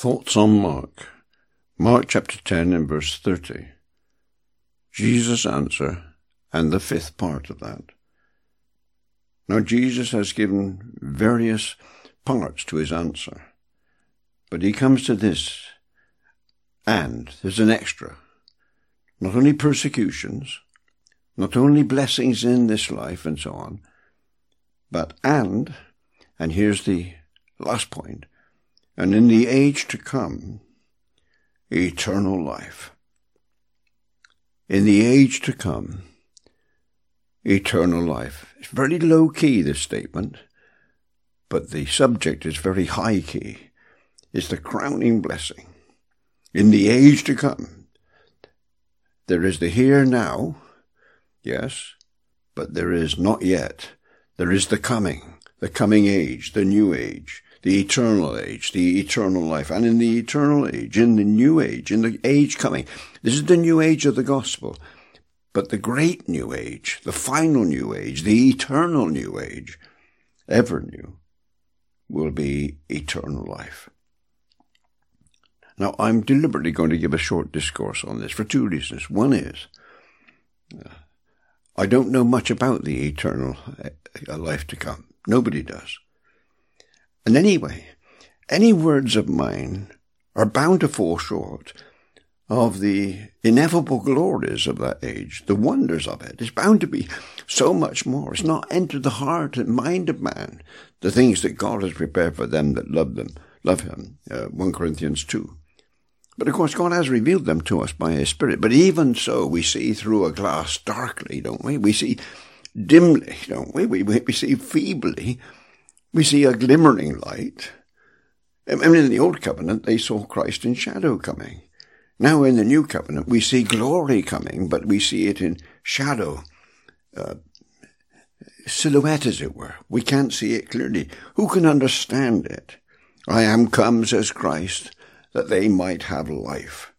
Thoughts on Mark. Mark chapter 10 and verse 30. Jesus' answer and the fifth part of that. Now Jesus has given various parts to his answer, but he comes to this, and there's an extra. Not only persecutions, not only blessings in this life and so on, but and here's the last point, and in the age to come, eternal life. In the age to come, eternal life. It's very low key, this statement, but the subject is very high key. It's the crowning blessing. In the age to come, there is the here now, yes, but there is not yet. There is the coming age, the new age, the eternal life. And in the eternal age, in the new age, in the age coming, this is the new age of the gospel. But the great new age, the final new age, the eternal new age, ever new, will be eternal life. Now, I'm deliberately going to give a short discourse on this for two reasons. One is, I don't know much about the eternal life to come. Nobody does. And anyway, any words of mine are bound to fall short of the ineffable glories of that age, the wonders of it. It's bound to be so much more. It's not entered the heart and mind of man, the things that God has prepared for them that love him, 1 Corinthians 2. But of course, God has revealed them to us by his Spirit. But even so, we see through a glass darkly, don't we? We see dimly, don't we? We see feebly. We see a glimmering light. I mean, in the Old Covenant, they saw Christ in shadow coming. Now in the New Covenant, we see glory coming, but we see it in shadow, silhouette, as it were. We can't see it clearly. Who can understand it? I am come, says Christ, that they might have life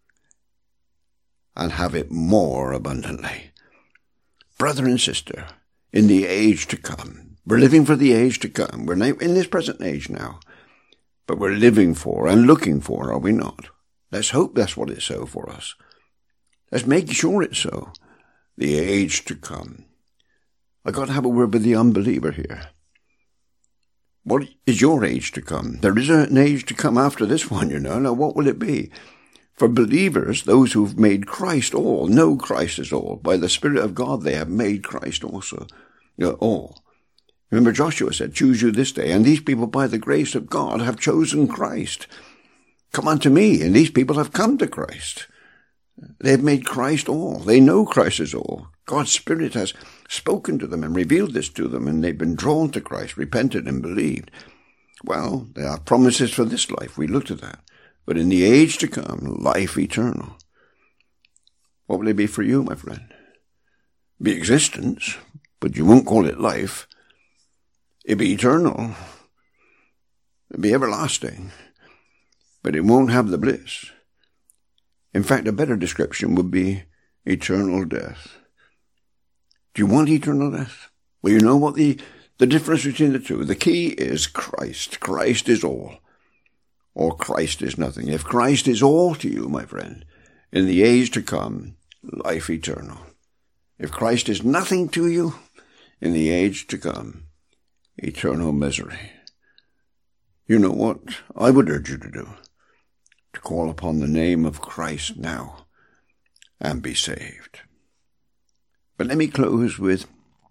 and have it more abundantly. Brother and sister, in the age to come, we're living for the age to come. We're not in this present age now, but we're living for and looking for, are we not? Let's hope that's what it's so for us. Let's make sure it's so. The age to come. I've got to have a word with the unbeliever here. What is your age to come? There is an age to come after this one, you know. Now, what will it be? For believers, those who've made Christ all, know Christ is all. By the Spirit of God, they have made Christ also. All. Remember, Joshua said, choose you this day. And these people, by the grace of God, have chosen Christ. Come unto me. And these people have come to Christ. They've made Christ all. They know Christ is all. God's Spirit has spoken to them and revealed this to them, and they've been drawn to Christ, repented and believed. Well, there are promises for this life. We looked at that. But in the age to come, life eternal. What will it be for you, my friend? Be existence, but you won't call it life. It'll be eternal. It'll be everlasting. But it won't have the bliss. In fact, a better description would be eternal death. Do you want eternal death? Well, you know what the difference between the two. The key is Christ. Christ is all. Or Christ is nothing. If Christ is all to you, my friend, in the age to come, life eternal. If Christ is nothing to you, in the age to come, eternal misery. You know what I would urge you to do? To call upon the name of Christ now and be saved. But let me close with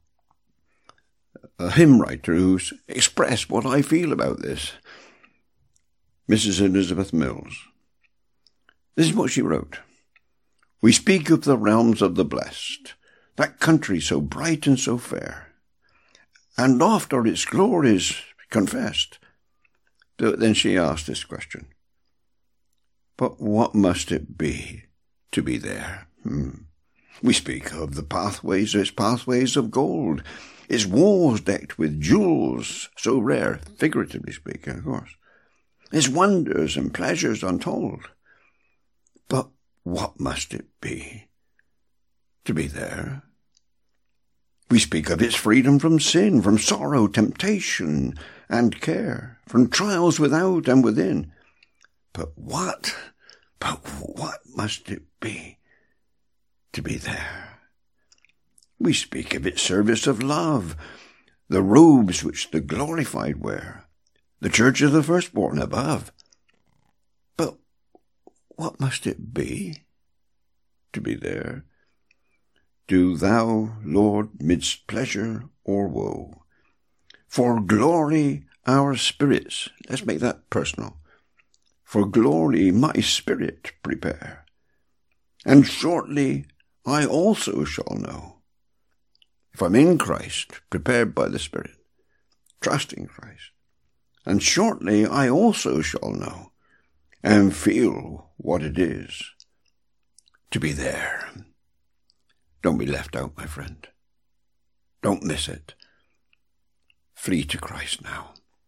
a hymn writer who's expressed what I feel about this. Mrs. Elizabeth Mills. This is what she wrote. We speak of the realms of the blessed, that country so bright and so fair, and oft are its glories confessed. Then she asked this question. But what must it be to be there? We speak of the pathways, its pathways of gold, its walls decked with jewels so rare, figuratively speaking, of course, its wonders and pleasures untold. But what must it be to be there? We speak of its freedom from sin, from sorrow, temptation, and care, from trials without and within. But what must it be to be there? We speak of its service of love, the robes which the glorified wear, the church of the firstborn above. But what must it be to be there? Do thou, Lord, midst pleasure or woe, for glory our spirits, let's make that personal, for glory my spirit prepare, and shortly I also shall know, if I'm in Christ, prepared by the Spirit, trusting Christ, and shortly I also shall know, and feel what it is to be there. Don't be left out, my friend. Don't miss it. Flee to Christ now.